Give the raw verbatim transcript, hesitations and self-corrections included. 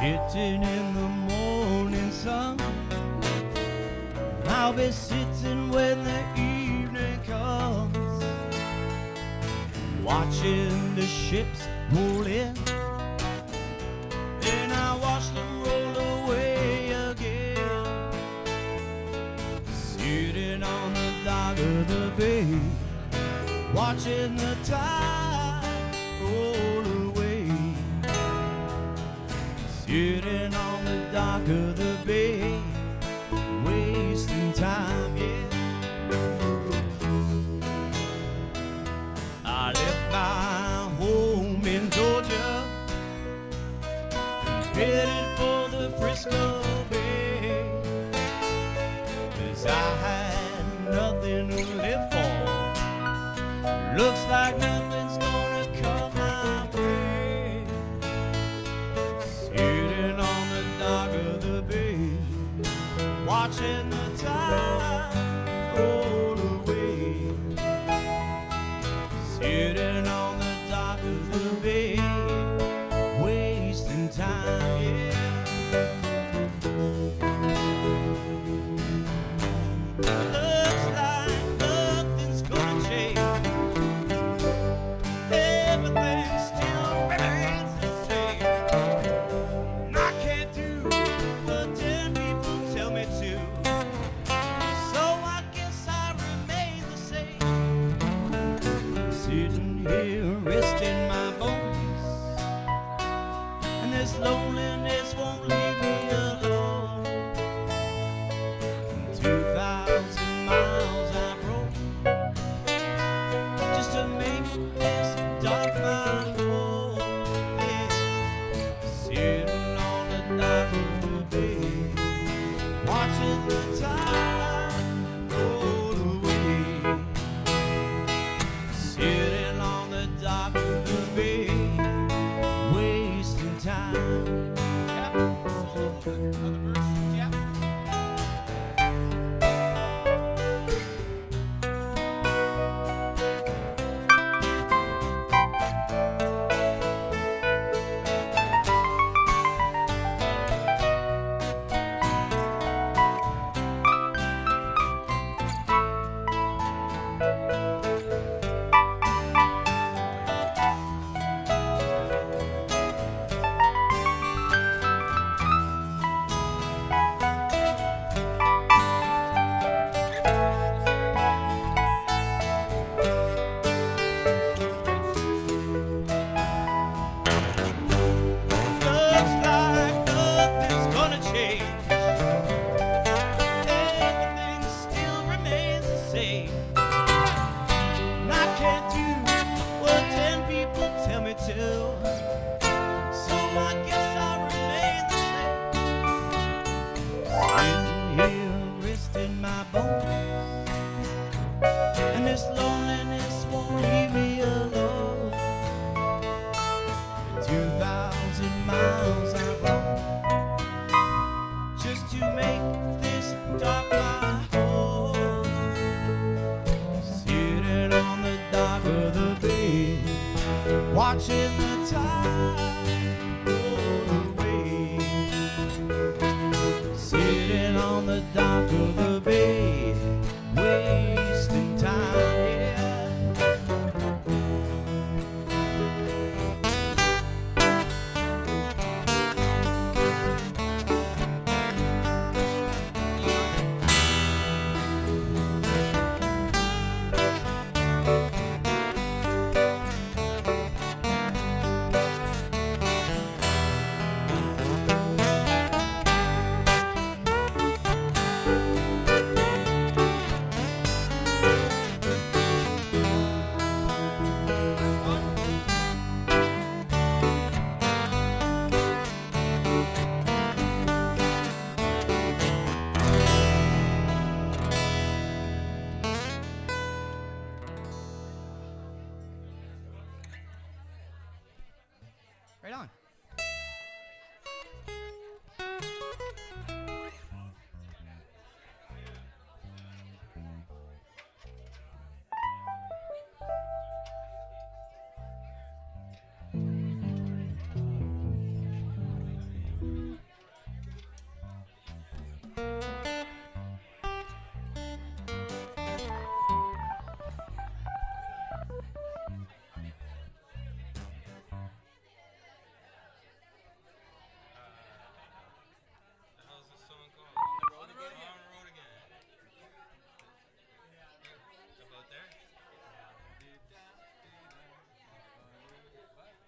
Sitting in the morning sun, I'll be sitting when the evening comes, watching the ships roll in, and I watch them roll away again. Sitting on the dock of the bay, watching the tide roll away. Sitting on the dock of the bay, wasting time, yeah. I left my home in Georgia, headed for the Frisco Bay, 'cause I had nothing to live for. Looks like nothing's gonna come my way. Sitting on the dock of the bay, watching the tide roll away. Sitting on the dock of the bay, wasting time, yeah. Looks like nothing's gonna change. Everything still remains the same. And I can't do what ten people tell me to, so I guess I remain the same. Sitting here resting my bones, and this loneliness won't leave me alone. Two thousand miles I've rode just to make this dock my home, yeah. Sitting on the dock of the bay, watching the tide roll away. Sitting on the dock of the bay, wasting time. And I can't do what ten people tell me to, so I guess I'll remain the same. Sitting here resting my bones, and this loneliness won't leave me alone. Two thousand miles I've rode just to make this dock my home. Sitting on the dock of the bay, watching the tide roll away. Sitting on the dock of the bay, wasting time, yeah. Right on.